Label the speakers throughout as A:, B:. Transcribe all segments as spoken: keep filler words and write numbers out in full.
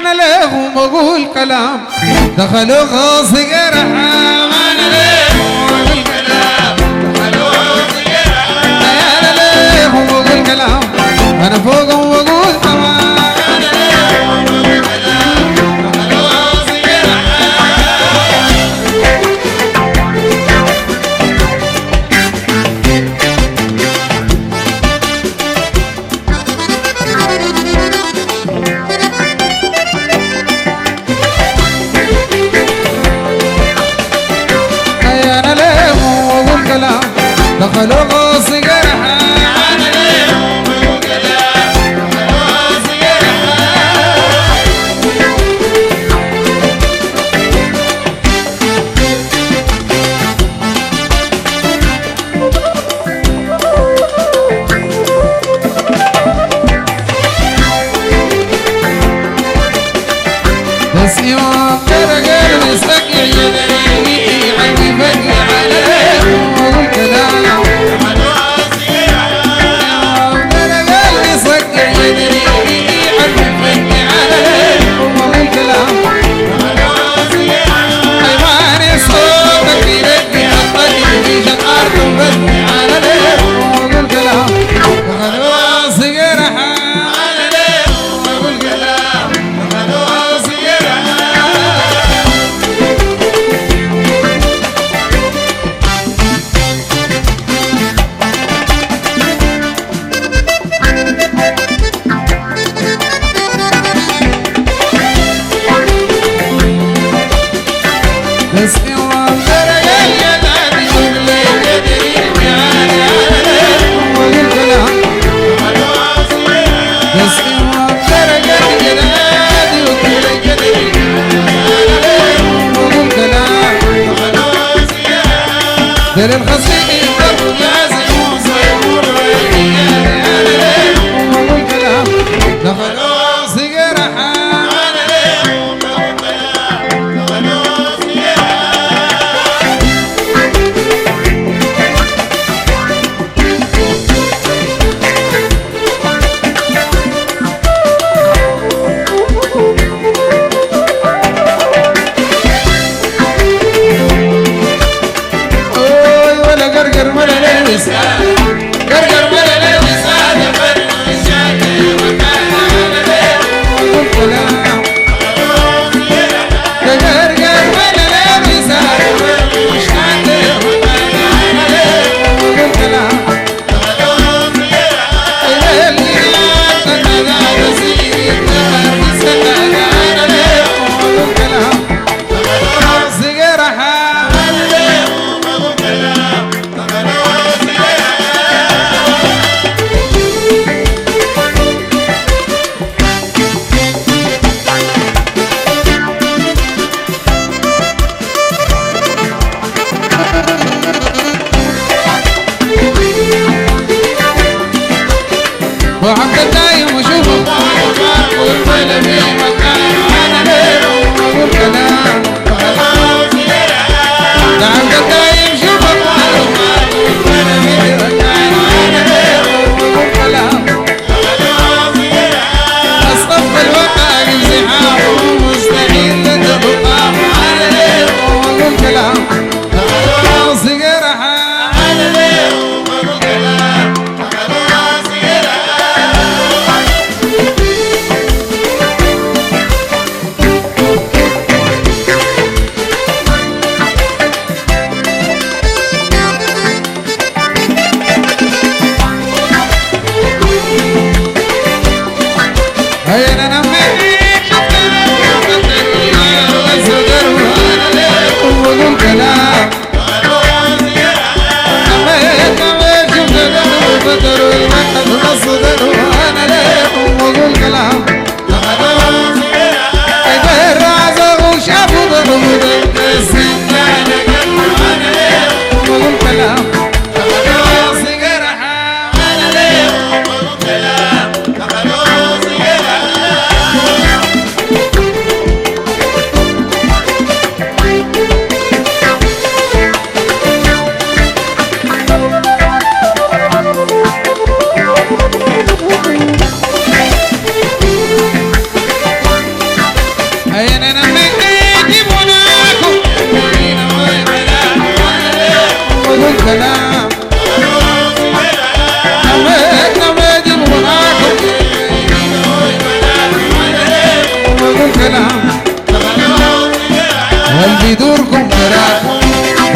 A: انا لهم بقول كلام دخلوا غاصي رحام انا لهم بقول كلام دخلوا غاصي رحام انا لهم بقول كلام انا فوقهم بقول تمام انا لهم بقول كلام دخلوا غاصي دخلوا غاصي رحام انا لهم بقول كلام دخلوا غاصي بس يوم ترى مسك يدري عندي بقي عليهم بقول كلام بس يوم ترى يدري يدري يعني عليهم بقول كلام بس يوم ترى يدري يدري عليهم بقول كلام دير الخصيم برضو لازم وصيبور عليهم بقول كلام دخلوا سيجارة حام انا لهم بقول كلام دخلوا قرقر ولا لبس قرقر ولا لبس هذا فرق الشاكي وكان على ليه وقل كلام قرقر ولا لبس هذا فرق الشاكي وكان على ليه وقل كلام اللي يعطنا ذا بسيط نهر بسكان على ليه وقل كلام صغير حام على ليه وقل كلام وعبد الدايم وشوفه والطلب في مكان انا ليه وقول كلام ده عبد الدايم شوفه والطلب في مكان انا ليه وقول كلام اصطف الوقت انزحام مستحيل تتقام انا ليه وقول كلام صغير حام انا ليه وقول كلام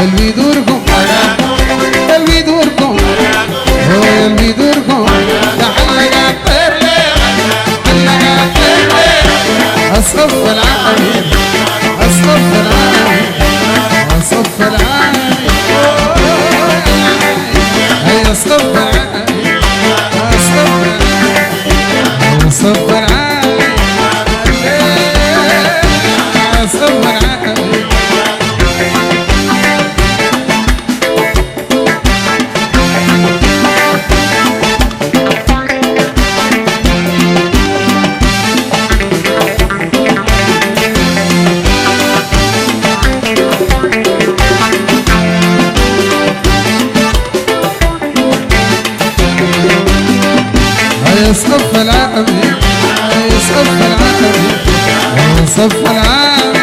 A: قلبي دوركم قلبي دوركم هو قلبي دوركم تعلق الطير علق الطير الصف العالي الصف العالي الصف العالي هيا الصف العالي الصف العالي الصف العالي صف العالمي صف العالمي صف العالمي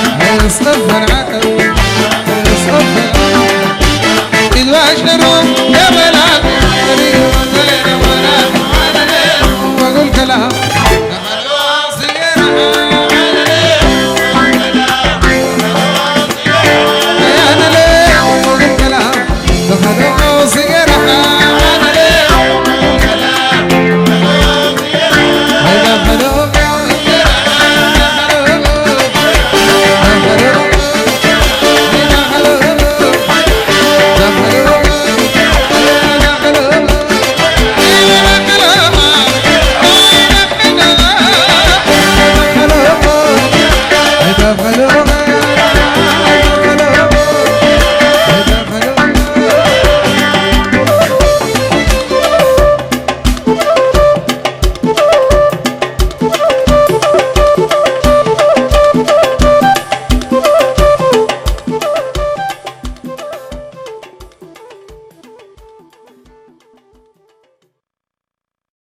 A: صف العالمي صف العالمي إذ بشروا